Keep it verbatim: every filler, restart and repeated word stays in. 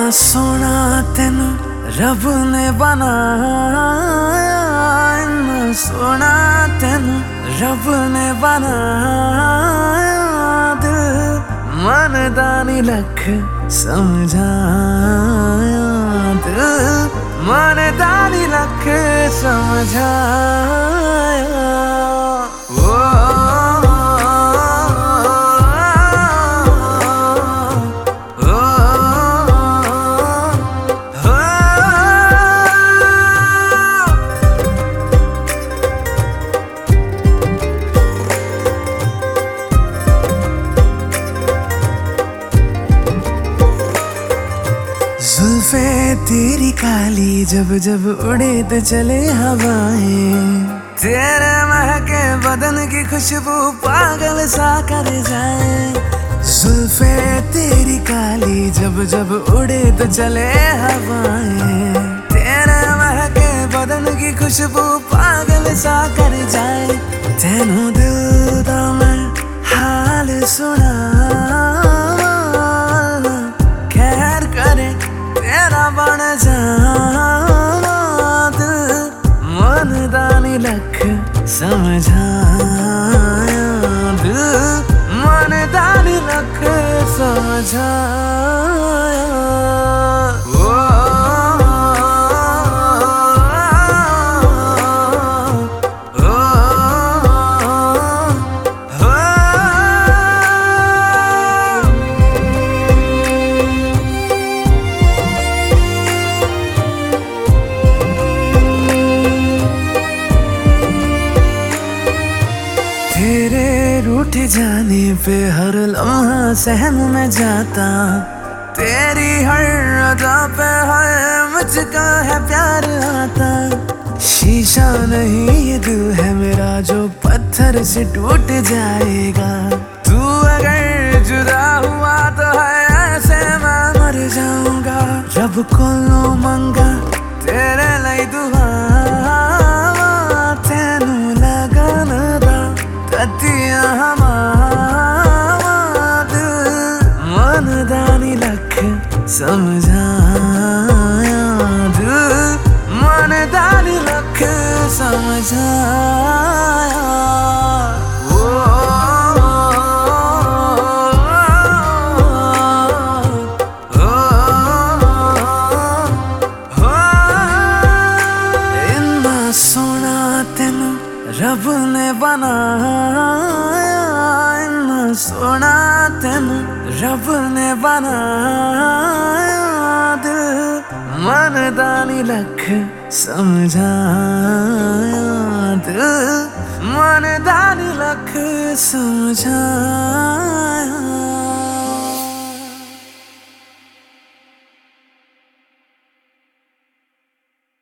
सोना तेन रब ने बनाया, इन्ना सोना तेन रब ने बनाया। दिल मन दानी लख समझाया, दिल मन दानी लख समझाया। जुल्फे तेरी काली जब जब उड़े तो चले हवाएं, तेरे महके बदन की खुशबू पागल सा कर जाए। जुल्फे तेरी काली जब जब उड़े तो चले हवाएं, तेरे महके बदन की खुशबू पागल सा कर जाए। तेनू दिल दा मैं हाल सुना, खैर करे तेरा बन जाना। दिल मन दानी लख समझाया, दिल मन दानी लख समझाया। तेरे रूठ जाने पे हर लम्हा सहम में जाता, तेरी हर अदा पे है मुझका है प्यार आता। शीशा नहीं ये दिल है मेरा जो पत्थर से टूट जाएगा। तू अगर जुदा हुआ तो है ऐसे मैं मर जाऊंगा। रब को लो मंगा तेरे लिए दुआ, तेनू लगन दा ततिया दिल मन दानी लख समझाया, दिल मन दानी लख समझाया। इन्ना सोना तेन रब ने बनाया, इन्ना सोना तेन रब ने बनाया। दिल मन दानी लख समझाया, दिल मन दानी लख समझाया।